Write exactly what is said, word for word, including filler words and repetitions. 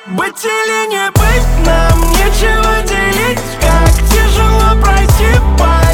Быть или не быть, нам нечего делить. Как тяжело пройти по